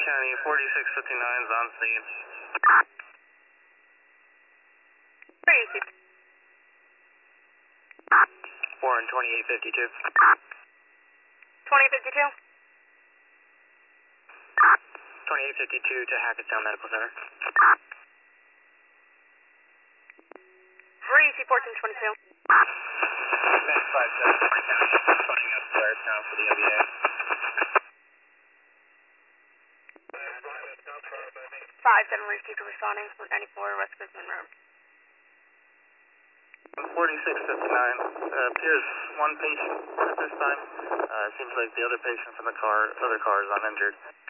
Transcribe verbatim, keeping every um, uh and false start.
County, forty-six fifty-nine is on scene. Where is he? four and twenty-eight fifty-two. twenty fifty-two? twenty-eight fifty-two to Hackettstown Medical Center. Where is he, fourteen twenty-two? Advance five seven, Horry County, phoning up Blairstown for the M B A. five seven received responding from ninety-four West Guzman Road. forty-six fifty-nine, uh, appears one patient at this time. Uh, seems like the other patient from the car, other car is uninjured.